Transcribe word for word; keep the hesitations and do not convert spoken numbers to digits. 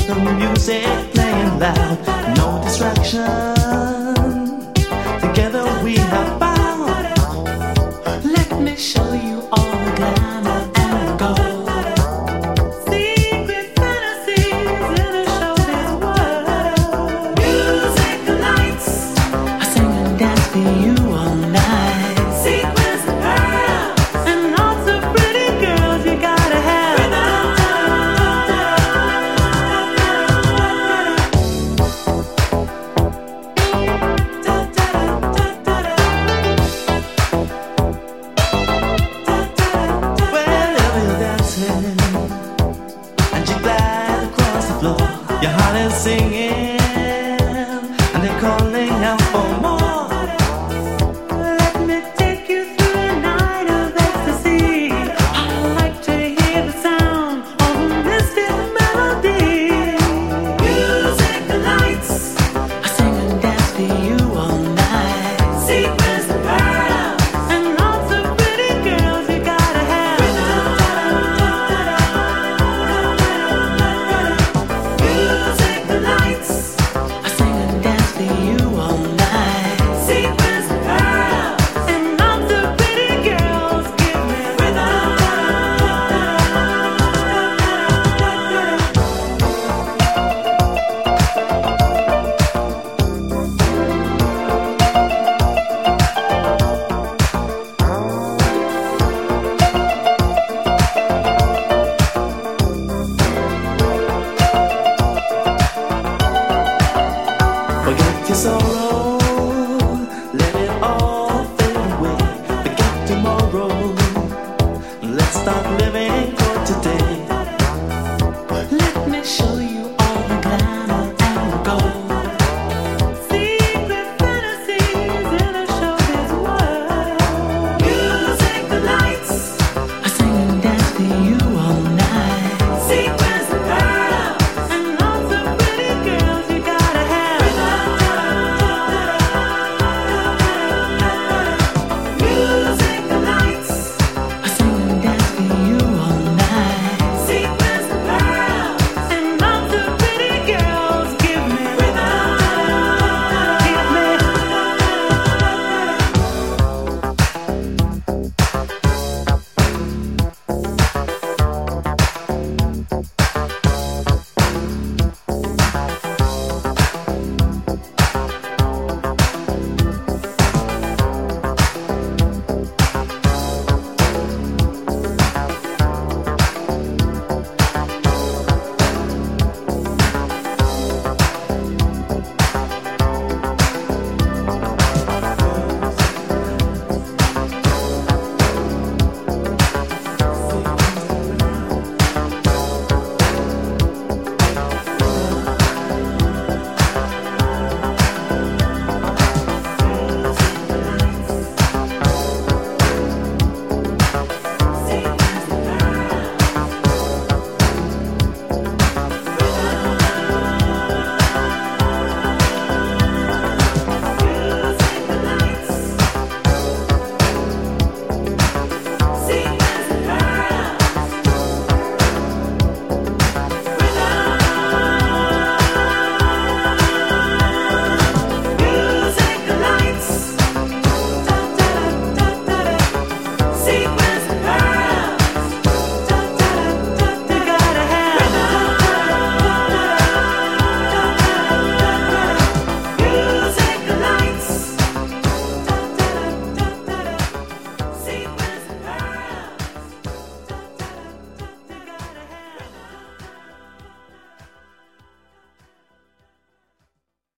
the music playing loud, no distraction. Together we have bound. Let me show you all the glamour and gold. Secret fantasies in a showbiz world. Music lights, I sing and dance for you all night. Sequins and pearls, and lots of pretty girls you gotta have. Your heart is singing, and they're calling out for more. Let me take you through a night of ecstasy. I like to hear the sound of a mystic melody. Music lights, I sing and dance for you all night. Sequins and pearls, and lots of pretty girls you gotta have. Forget your sorrow.